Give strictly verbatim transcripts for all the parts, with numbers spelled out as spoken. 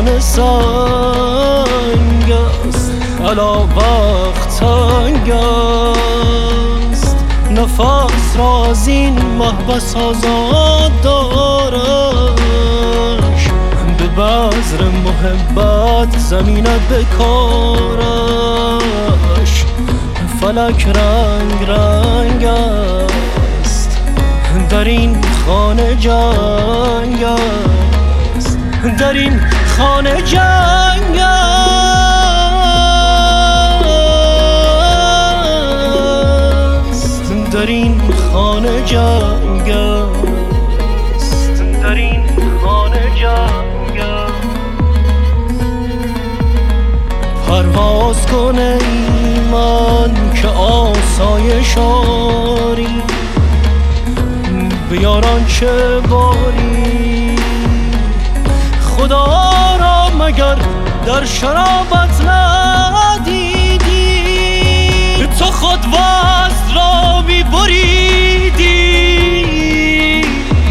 خانه سنگ است، الا وقت تنگ است. نفس را از این محبس آزاد دارش، به بذر محبت زمینت بکارش. فلک رنگ رنگ است، در این خانه جنگ است، در این خانه جنگ است، در این خانه جنگ است، در این خانه جنگ است. پرواز کن ای من که آسایش آری، بیاران چه باری. خدا را مگر در شرابت ندیدی؟ تو خود وصل را می بریدی.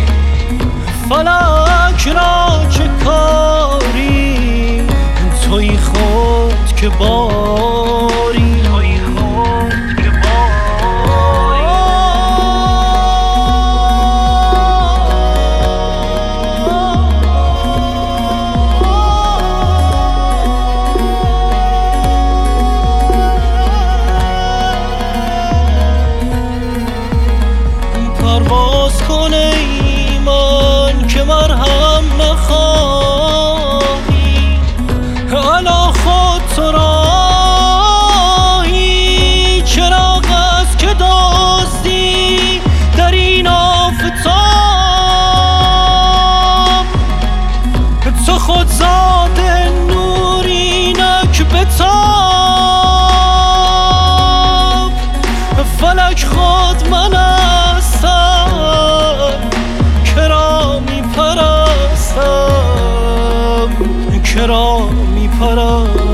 فلک را چه کاری؟ توی خود که باری، توی خود که باری. پرواز کن ای من که مرهم نخواهی، الا خود تو راهی. چراغ است که دزدی در این آفتاب، تو خود ذات نورینک بتاب. فلک خود من هستم که را می پرستم، که را می پرستم.